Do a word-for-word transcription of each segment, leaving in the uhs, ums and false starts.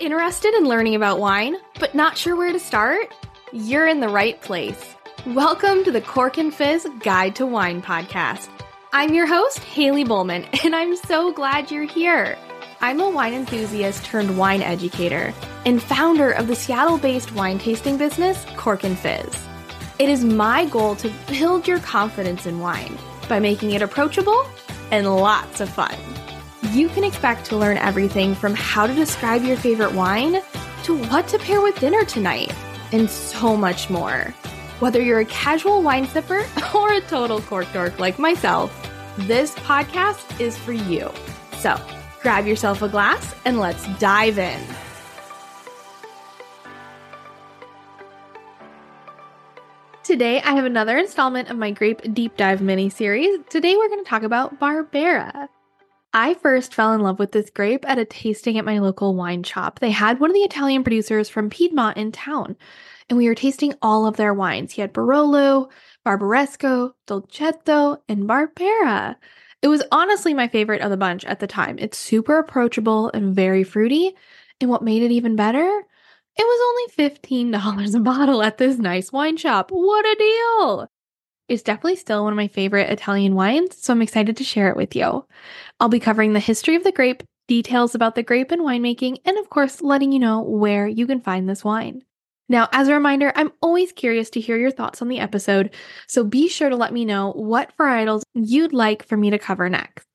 Interested in learning about wine, but not sure where to start? You're in the right place. Welcome to the Cork and Fizz Guide to Wine podcast. I'm your host, Haley Bowman, and I'm so glad you're here. I'm a wine enthusiast turned wine educator and founder of the Seattle-based wine tasting business, Cork and Fizz. It is my goal to build your confidence in wine by making it approachable and lots of fun. You can expect to learn everything from how to describe your favorite wine to what to pair with dinner tonight, and so much more. Whether you're a casual wine sipper or a total cork dork like myself, this podcast is for you. So grab yourself a glass and let's dive in. Today, I have another installment of my Grape Deep Dive mini-series. Today, we're going to talk about Barbera. I first fell in love with this grape at a tasting at my local wine shop. They had one of the Italian producers from Piedmont in town, and we were tasting all of their wines. He had Barolo, Barbaresco, Dolcetto, and Barbera. It was honestly my favorite of the bunch at the time. It's super approachable and very fruity, and what made it even better? It was only fifteen dollars a bottle at this nice wine shop. What a deal! It's definitely still one of my favorite Italian wines, so I'm excited to share it with you. I'll be covering the history of the grape, details about the grape and winemaking, and of course, letting you know where you can find this wine. Now, as a reminder, I'm always curious to hear your thoughts on the episode, so be sure to let me know what varietals you'd like for me to cover next.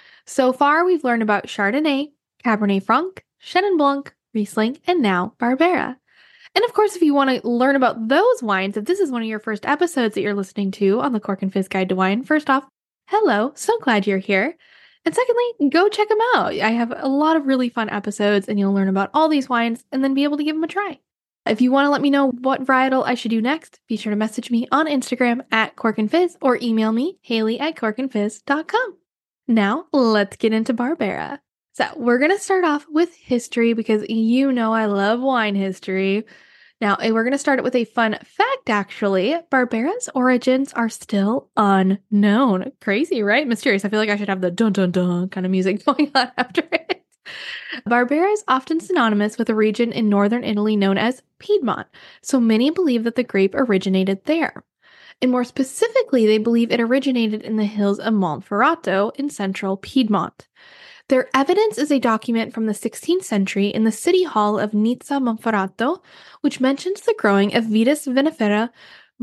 So far, we've learned about Chardonnay, Cabernet Franc, Chenin Blanc, Riesling, and now Barbera. And of course, if you want to learn about those wines, if this is one of your first episodes that you're listening to on the Cork and Fizz Guide to Wine, first off, hello, so glad you're here. And secondly, go check them out. I have a lot of really fun episodes and you'll learn about all these wines and then be able to give them a try. If you want to let me know what varietal I should do next, be sure to message me on Instagram at Cork and Fizz or email me, Haley at cork and fizz dot com. Now, let's get into Barbera. So we're going to start off with history because you know I love wine history. Now, we're going to start it with a fun fact, actually. Barbera's origins are still unknown. Crazy, right? Mysterious. I feel like I should have the dun-dun-dun kind of music going on after it. Barbera is often synonymous with a region in northern Italy known as Piedmont, so many believe that the grape originated there. And more specifically, they believe it originated in the hills of Monferrato in central Piedmont. Their evidence is a document from the sixteenth century in the city hall of Nizza Monferrato, which mentions the growing of Vitis vinifera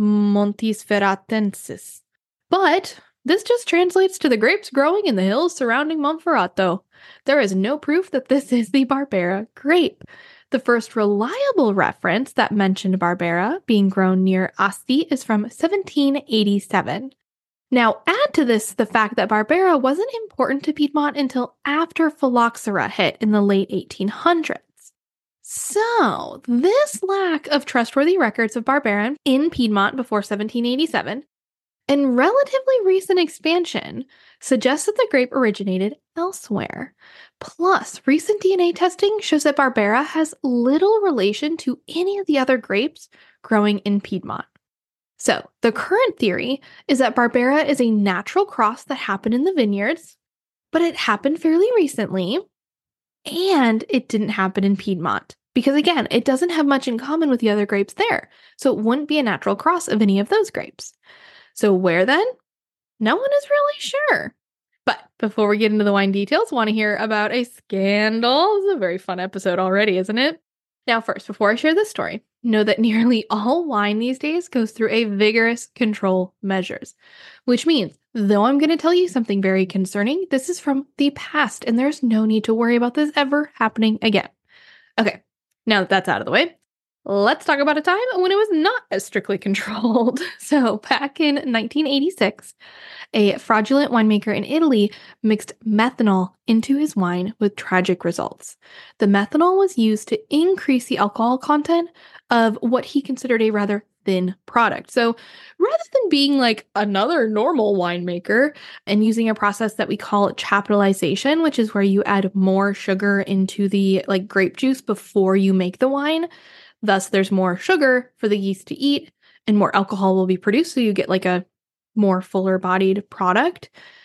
montisferratensis. But this just translates to the grapes growing in the hills surrounding Monferrato. There is no proof that this is the Barbera grape. The first reliable reference that mentioned Barbera being grown near Asti is from seventeen eighty-seven. Now, add to this the fact that Barbera wasn't important to Piedmont until after phylloxera hit in the late eighteen hundreds. So, this lack of trustworthy records of Barbera in Piedmont before seventeen eighty-seven and relatively recent expansion suggests that the grape originated elsewhere. Plus, recent D N A testing shows that Barbera has little relation to any of the other grapes growing in Piedmont. So, the current theory is that Barbera is a natural cross that happened in the vineyards, but it happened fairly recently, and it didn't happen in Piedmont. Because again, it doesn't have much in common with the other grapes there, so it wouldn't be a natural cross of any of those grapes. So where then? No one is really sure. But before we get into the wine details, want to hear about a scandal? This is a very fun episode already, isn't it? Now first, before I share this story, know that nearly all wine these days goes through a vigorous control measures, which means, though I'm going to tell you something very concerning, this is from the past and there's no need to worry about this ever happening again. Okay, now that that's out of the way, let's talk about a time when it was not as strictly controlled. So back in nineteen eighty-six, a fraudulent winemaker in Italy mixed methanol into his wine with tragic results. The methanol was used to increase the alcohol content of what he considered a rather thin product. So rather than being like another normal winemaker and using a process that we call chaptalization, which is where you add more sugar into the like grape juice before you make the wine, thus there's more sugar for the yeast to eat and more alcohol will be produced, so you get like a more fuller bodied product.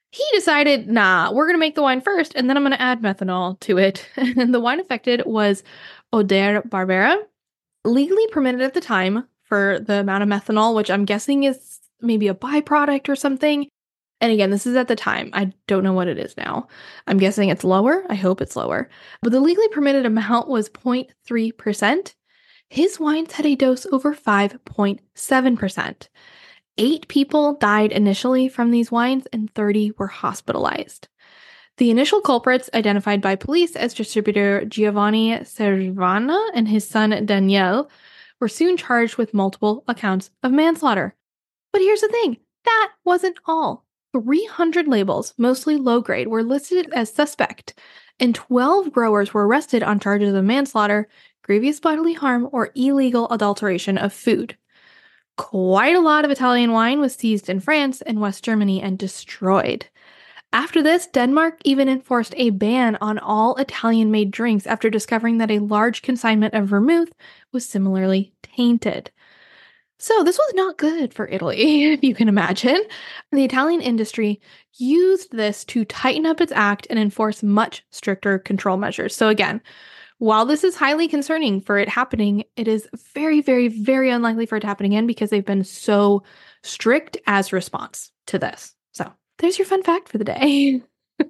He decided, nah, we're going to make the wine first, and then I'm going to add methanol to it. And the wine affected was Oder Barbera, legally permitted at the time for the amount of methanol, which I'm guessing is maybe a byproduct or something. And again, this is at the time. I don't know what it is now. I'm guessing it's lower. I hope it's lower. But the legally permitted amount was zero point three percent. His wines had a dose over five point seven percent. Eight people died initially from these wines and thirty were hospitalized. The initial culprits, identified by police as distributor Giovanni Cervana and his son Daniel, were soon charged with multiple accounts of manslaughter. But here's the thing, that wasn't all. three hundred labels, mostly low-grade, were listed as suspect, and twelve growers were arrested on charges of manslaughter, grievous bodily harm, or illegal adulteration of food. Quite a lot of Italian wine was seized in France and West Germany and destroyed. After this, Denmark even enforced a ban on all Italian-made drinks after discovering that a large consignment of vermouth was similarly tainted. So this was not good for Italy, if you can imagine. The Italian industry used this to tighten up its act and enforce much stricter control measures. So again, while this is highly concerning for it happening, it is very, very, very unlikely for it to happen again because they've been so strict as response to this. So there's your fun fact for the day.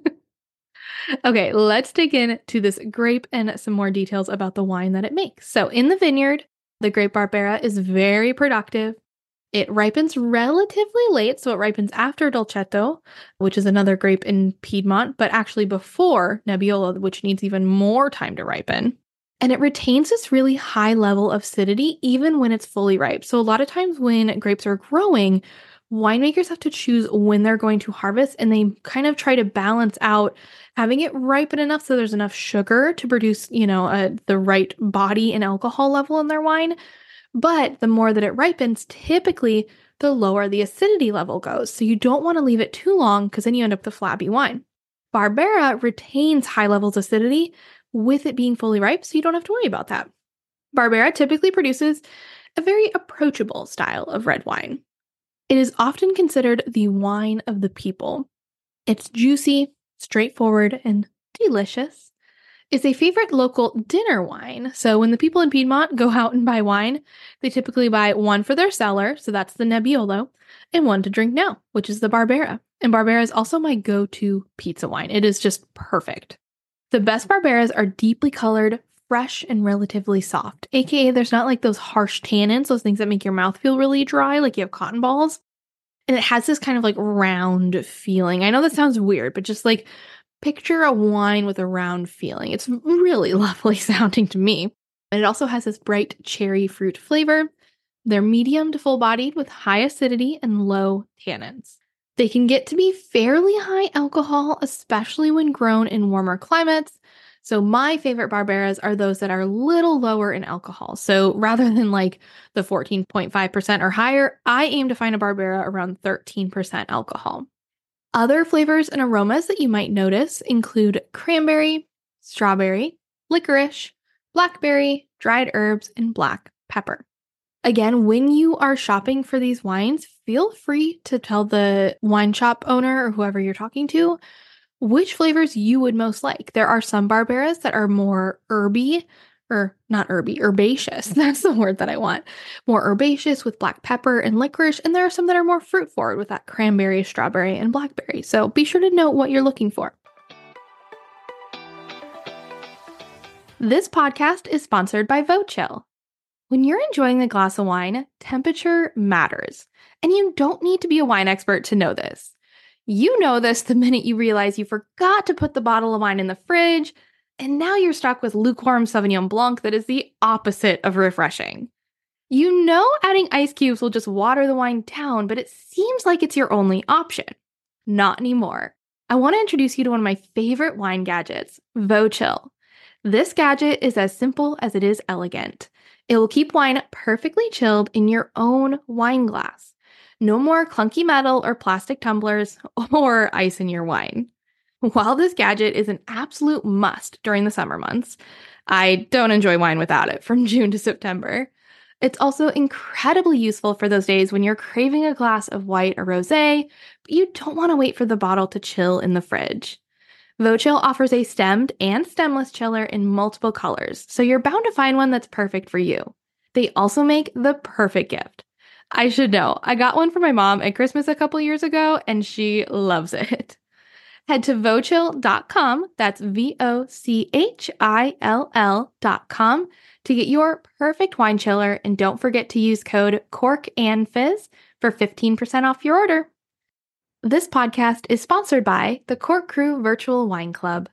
Okay, let's dig into this grape and some more details about the wine that it makes. So in the vineyard, the grape Barbera is very productive. It ripens relatively late, so it ripens after Dolcetto, which is another grape in Piedmont, but actually before Nebbiolo, which needs even more time to ripen. And it retains this really high level of acidity even when it's fully ripe. So a lot of times when grapes are growing, winemakers have to choose when they're going to harvest, and they kind of try to balance out having it ripen enough so there's enough sugar to produce, you know, a, the right body and alcohol level in their wine. But the more that it ripens, typically the lower the acidity level goes. So you don't want to leave it too long because then you end up with a flabby wine. Barbera retains high levels of acidity with it being fully ripe, so you don't have to worry about that. Barbera typically produces a very approachable style of red wine. It is often considered the wine of the people. It's juicy, straightforward, and delicious. It's a favorite local dinner wine. So when the people in Piedmont go out and buy wine, they typically buy one for their cellar, so that's the Nebbiolo, and one to drink now, which is the Barbera. And Barbera is also my go-to pizza wine. It is just perfect. The best Barberas are deeply colored, fresh, and relatively soft, aka there's not like those harsh tannins, those things that make your mouth feel really dry, like you have cotton balls. And it has this kind of like round feeling. I know that sounds weird, but just like picture a wine with a round feeling. It's really lovely sounding to me. And it also has this bright cherry fruit flavor. They're medium to full-bodied with high acidity and low tannins. They can get to be fairly high alcohol, especially when grown in warmer climates. So my favorite Barberas are those that are a little lower in alcohol. So rather than like the fourteen point five percent or higher, I aim to find a Barbera around thirteen percent alcohol. Other flavors and aromas that you might notice include cranberry, strawberry, licorice, blackberry, dried herbs, and black pepper. Again, when you are shopping for these wines, feel free to tell the wine shop owner or whoever you're talking to which flavors you would most like. There are some Barberas that are more herby, or not herby, herbaceous. That's the word that I want. More herbaceous with black pepper and licorice. And there are some that are more fruit forward with that cranberry, strawberry, and blackberry. So be sure to note what you're looking for. This podcast is sponsored by Vochill. When you're enjoying a glass of wine, temperature matters. And you don't need to be a wine expert to know this. You know this the minute you realize you forgot to put the bottle of wine in the fridge, and now you're stuck with lukewarm Sauvignon Blanc that is the opposite of refreshing. You know adding ice cubes will just water the wine down, but it seems like it's your only option. Not anymore. I want to introduce you to one of my favorite wine gadgets, Vochill. This gadget is as simple as it is elegant. It will keep wine perfectly chilled in your own wine glass. No more clunky metal or plastic tumblers or ice in your wine. While this gadget is an absolute must during the summer months, I don't enjoy wine without it from June to September. It's also incredibly useful for those days when you're craving a glass of white or rosé, but you don't want to wait for the bottle to chill in the fridge. VoChill offers a stemmed and stemless chiller in multiple colors, so you're bound to find one that's perfect for you. They also make the perfect gift. I should know, I got one for my mom at Christmas a couple years ago, and she loves it. Head to vochill dot com, that's V O C H I L L dot com, to get your perfect wine chiller, and don't forget to use code CORKANDFIZZ for fifteen percent off your order. This podcast is sponsored by the Cork Crew Virtual Wine Club.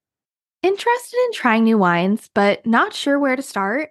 Interested in trying new wines, but not sure where to start?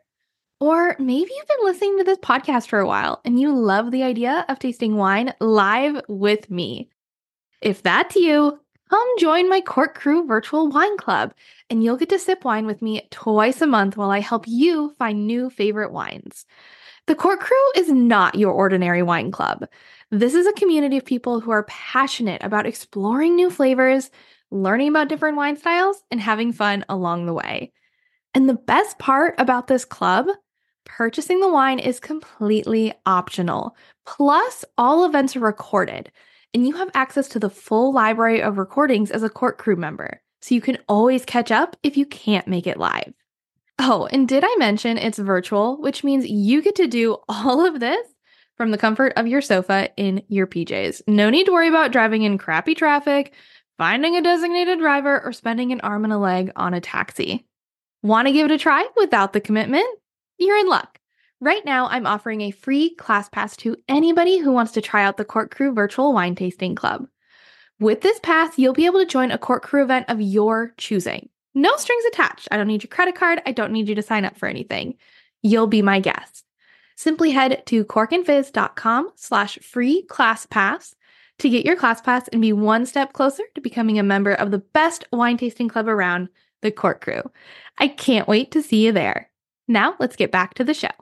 Or maybe you've been listening to this podcast for a while and you love the idea of tasting wine live with me. If that's you, come join my Cork Crew Virtual Wine Club, and you'll get to sip wine with me twice a month while I help you find new favorite wines. The Cork Crew is not your ordinary wine club. This is a community of people who are passionate about exploring new flavors, learning about different wine styles, and having fun along the way. And the best part about this club, purchasing the wine is completely optional. Plus, all events are recorded, and you have access to the full library of recordings as a Cork Crew member, so you can always catch up if you can't make it live. Oh, and did I mention it's virtual, which means you get to do all of this from the comfort of your sofa in your P Js. No need to worry about driving in crappy traffic, finding a designated driver, or spending an arm and a leg on a taxi. Want to give it a try without the commitment? You're in luck. Right now, I'm offering a free class pass to anybody who wants to try out the Cork Crew Virtual Wine Tasting Club. With this pass, you'll be able to join a Cork Crew event of your choosing. No strings attached. I don't need your credit card. I don't need you to sign up for anything. You'll be my guest. Simply head to corkandfizz dot com slash free class pass to get your class pass and be one step closer to becoming a member of the best wine tasting club around, the Cork Crew. I can't wait to see you there. Now let's get back to the show.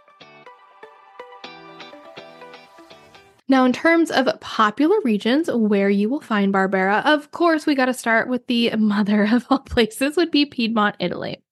Now, in terms of popular regions where you will find Barbera, of course, we got to start with the mother of all places, would be Piedmont, Italy.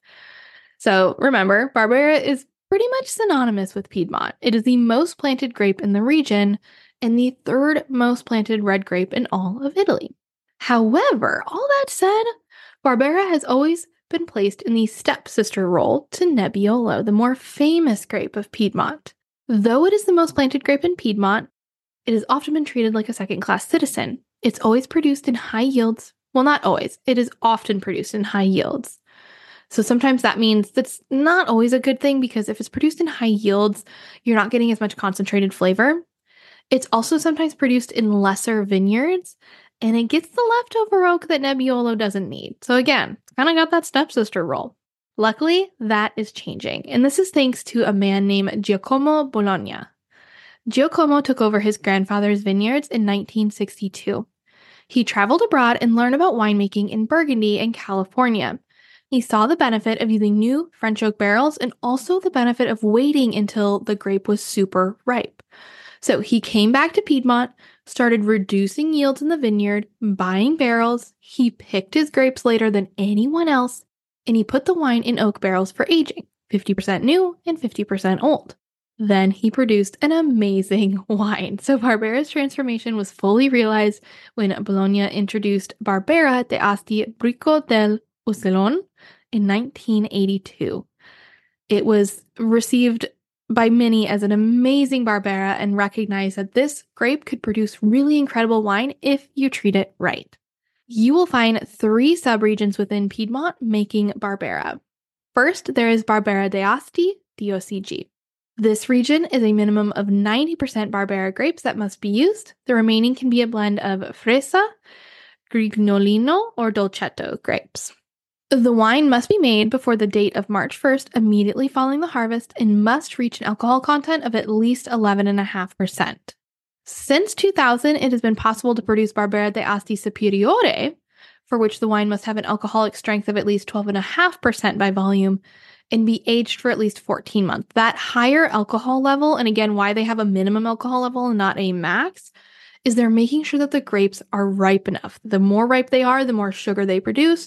So remember, Barbera is pretty much synonymous with Piedmont. It is the most planted grape in the region and the third most planted red grape in all of Italy. However, all that said, Barbera has always been placed in the stepsister role to Nebbiolo, the more famous grape of Piedmont. Though it is the most planted grape in Piedmont, it has often been treated like a second-class citizen. It's always produced in high yields. Well, not always. It is often produced in high yields. So sometimes that means that's not always a good thing, because if it's produced in high yields, you're not getting as much concentrated flavor. It's also sometimes produced in lesser vineyards, and it gets the leftover oak that Nebbiolo doesn't need. So again, it's kind of got that stepsister role. Luckily, that is changing, and this is thanks to a man named Giacomo Bologna. Giacomo took over his grandfather's vineyards in nineteen sixty-two. He traveled abroad and learned about winemaking in Burgundy and California. He saw the benefit of using new French oak barrels and also the benefit of waiting until the grape was super ripe. So he came back to Piedmont, started reducing yields in the vineyard, buying barrels. He picked his grapes later than anyone else, and he put the wine in oak barrels for aging, fifty percent new and fifty percent old. Then he produced an amazing wine. So Barbera's transformation was fully realized when Bologna introduced Barbera d'Asti Bricco del Ussellon in nineteen eighty-two. It was received by many as an amazing Barbera and recognized that this grape could produce really incredible wine if you treat it right. You will find three subregions within Piedmont making Barbera. First, there is Barbera d'Asti, D O C G. This region is a minimum of ninety percent Barbera grapes that must be used. The remaining can be a blend of Fresa, Grignolino, or Dolcetto grapes. The wine must be made before the date of March first, immediately following the harvest, and must reach an alcohol content of at least eleven point five percent. Since two thousand, it has been possible to produce Barbera d'Asti Superiore, for which the wine must have an alcoholic strength of at least twelve point five percent by volume and be aged for at least fourteen months. That higher alcohol level, and again, why they have a minimum alcohol level and not a max, is they're making sure that the grapes are ripe enough. The more ripe they are, the more sugar they produce,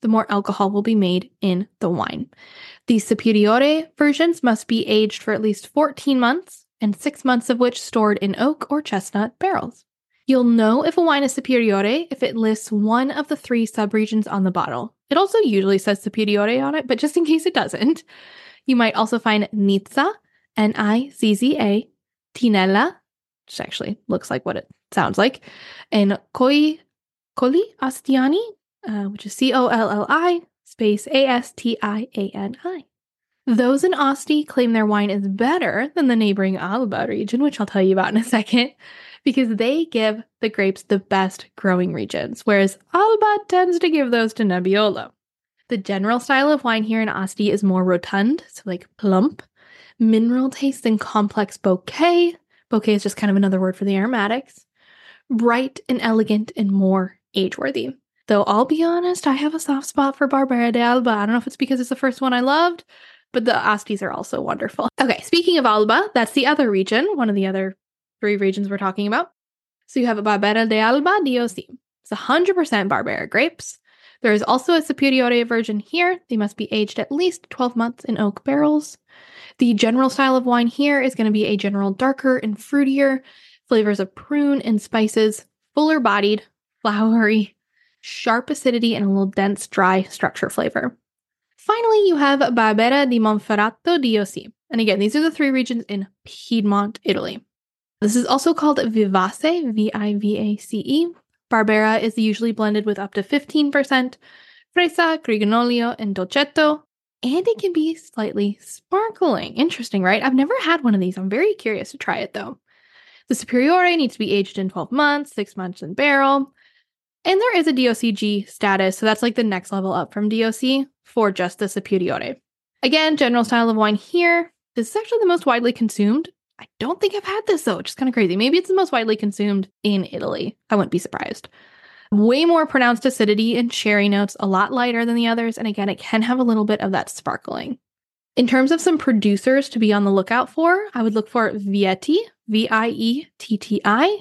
the more alcohol will be made in the wine. The Superiore versions must be aged for at least fourteen months, and six months of which stored in oak or chestnut barrels. You'll know if a wine is Superiore if it lists one of the three subregions on the bottle. It also usually says Superiore on it, but just in case it doesn't, you might also find Nizza, N I Z Z A, Tinella, which actually looks like what it sounds like, and Colli, Colli Astiani, uh, which is C O L L I space A S T I A N I. Those in Asti claim their wine is better than the neighboring Alba region, which I'll tell you about in a second, because they give the grapes the best growing regions, whereas Alba tends to give those to Nebbiolo. The general style of wine here in Asti is more rotund, so like plump, mineral taste and complex bouquet. Bouquet is just kind of another word for the aromatics. Bright and elegant and more age-worthy. Though I'll be honest, I have a soft spot for Barbera de Alba. I don't know if it's because it's the first one I loved, but the Astis are also wonderful. Okay, speaking of Alba, that's the other region, one of the other three regions we're talking about. So you have a Barbera de Alba D O C. It's one hundred percent Barbera grapes. There is also a Superiore version here. They must be aged at least twelve months in oak barrels. The general style of wine here is going to be a general darker and fruitier, flavors of prune and spices, fuller bodied, flowery, sharp acidity, and a little dense, dry structure flavor. Finally, you have Barbera di Monferrato D O C. And again, these are the three regions in Piedmont, Italy. This is also called Vivace, V I V A C E. Barbera is usually blended with up to fifteen percent Freisa, Grignolio, and Dolcetto, and it can be slightly sparkling. Interesting, right? I've never had one of these. I'm very curious to try it, though. The Superiore needs to be aged in twelve months, six months in barrel, and there is a D O C G status, so that's like the next level up from D O C for just the Superiore. Again, general style of wine here. This is actually the most widely consumed. I don't think I've had this, though, which is kind of crazy. Maybe it's the most widely consumed in Italy. I wouldn't be surprised. Way more pronounced acidity and sherry notes, a lot lighter than the others, and again, it can have a little bit of that sparkling. In terms of some producers to be on the lookout for, I would look for Vietti, V I E T T I,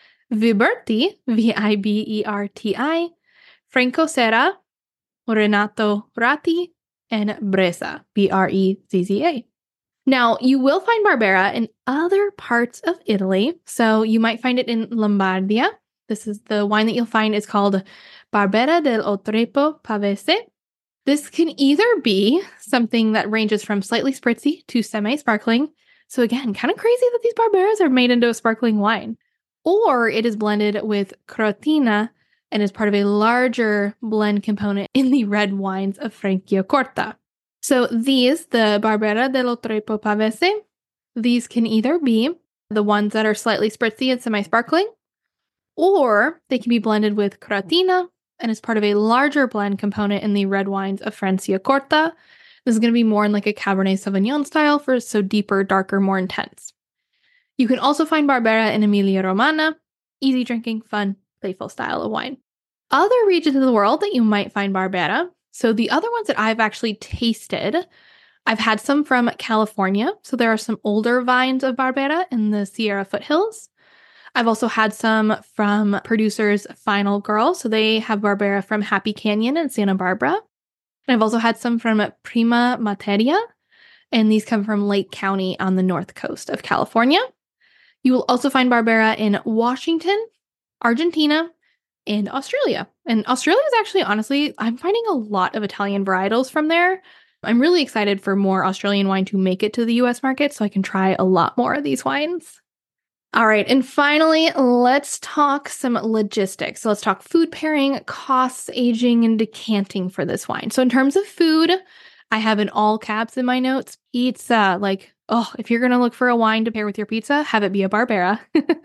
Viberti, V I B E R T I, Franco Serra, Renato Ratti, and Brezza, B R E Z Z A. Now, you will find Barbera in other parts of Italy, so you might find it in Lombardia. This is the wine that you'll find is called Barbera del Otrepo Pavese. This can either be something that ranges from slightly spritzy to semi-sparkling. So again, kind of crazy that these Barberas are made into a sparkling wine. Or it is blended with Crotina and is part of a larger blend component in the red wines of Franciacorta. So these, the Barbera del Otrepo Pavese, these can either be the ones that are slightly spritzy and semi-sparkling, or they can be blended with Crotina and is part of a larger blend component in the red wines of Franciacorta. This is going to be more in like a Cabernet Sauvignon style for so deeper, darker, more intense. You can also find Barbera in Emilia-Romagna, easy drinking, fun, playful style of wine. Other regions of the world that you might find Barbera. So the other ones that I've actually tasted, I've had some from California. So there are some older vines of Barbera in the Sierra foothills. I've also had some from producers Final Girl. So they have Barbera from Happy Canyon in Santa Barbara. And I've also had some from Prima Materia. And these come from Lake County on the north coast of California. You will also find Barbera in Washington, Argentina, and Australia. And Australia is actually, honestly, I'm finding a lot of Italian varietals from there. I'm really excited for more Australian wine to make it to the U S market so I can try a lot more of these wines. All right, and finally, let's talk some logistics. So let's talk food pairing, costs, aging, and decanting for this wine. So in terms of food, I have in all caps in my notes, pizza. Like, oh, if you're going to look for a wine to pair with your pizza, have it be a Barbera.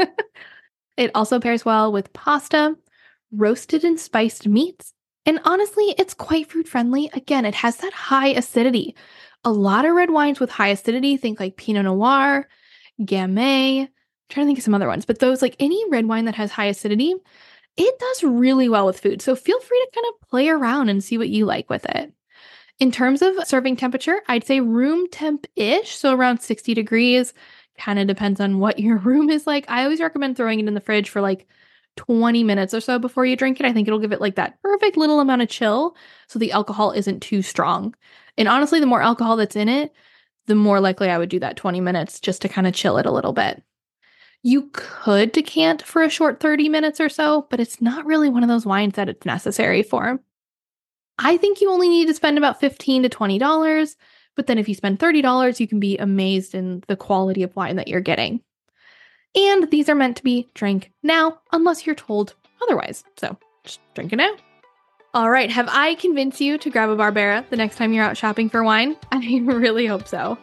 It also pairs well with pasta, roasted and spiced meats, and honestly, it's quite fruit friendly. Again, it has that high acidity. A lot of red wines with high acidity, think like Pinot Noir, Gamay, I'm trying to think of some other ones, but those like any red wine that has high acidity, it does really well with food. So feel free to kind of play around and see what you like with it. In terms of serving temperature, I'd say room temp-ish, so around sixty degrees. Kind of depends on what your room is like. I always recommend throwing it in the fridge for like twenty minutes or so before you drink it. I think it'll give it like that perfect little amount of chill so the alcohol isn't too strong. And honestly, the more alcohol that's in it, the more likely I would do that twenty minutes just to kind of chill it a little bit. You could decant for a short thirty minutes or so, but it's not really one of those wines that it's necessary for. I think you only need to spend about fifteen to twenty dollars, but then if you spend thirty dollars, you can be amazed in the quality of wine that you're getting. And these are meant to be drank now, unless you're told otherwise. So just drink it now. All right, have I convinced you to grab a Barbera the next time you're out shopping for wine? I really hope so.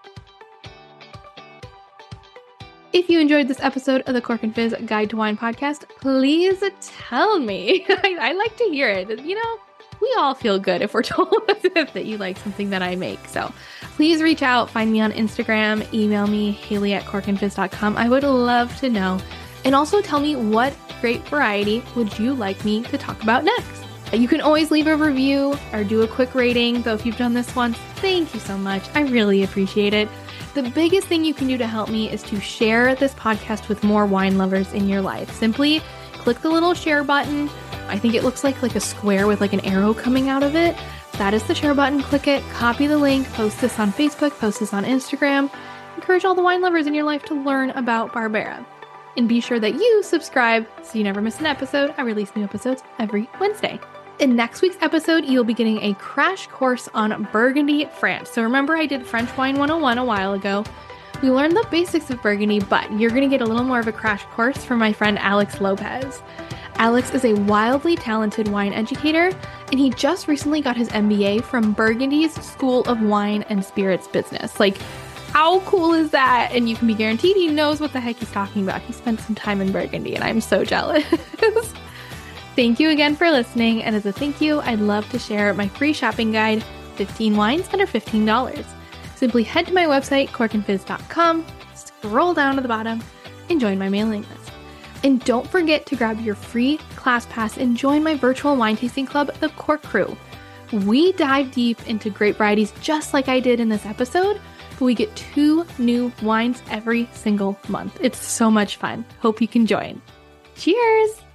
If you enjoyed this episode of the Cork and Fizz Guide to Wine podcast, please tell me. I, I like to hear it. You know, we all feel good if we're told that you like something that I make. So please reach out, find me on Instagram, email me, Haley at cork and fizz dot com. I would love to know. And also tell me what grape variety would you like me to talk about next. You can always leave a review or do a quick rating, though if you've done this once, thank you so much. I really appreciate it. The biggest thing you can do to help me is to share this podcast with more wine lovers in your life. Simply click the little share button. I think it looks like, like a square with like an arrow coming out of it. That is the share button. Click it, copy the link, post this on Facebook, post this on Instagram. Encourage all the wine lovers in your life to learn about Barbera. And be sure that you subscribe so you never miss an episode. I release new episodes every Wednesday. In next week's episode, you'll be getting a crash course on Burgundy, France. So remember I did French Wine one oh one a while ago. We learned the basics of Burgundy, but you're going to get a little more of a crash course from my friend Alex Lopez. Alex is a wildly talented wine educator, and he just recently got his M B A from Burgundy's School of Wine and Spirits Business. Like, how cool is that? And you can be guaranteed he knows what the heck he's talking about. He spent some time in Burgundy, and I'm so jealous. Thank you again for listening, and as a thank you, I'd love to share my free shopping guide, fifteen wines under fifteen dollars. Simply head to my website, cork and fizz dot com, scroll down to the bottom, and join my mailing list. And don't forget to grab your free class pass and join my virtual wine tasting club, the Cork Crew. We dive deep into grape varieties just like I did in this episode, but we get two new wines every single month. It's so much fun. Hope you can join. Cheers!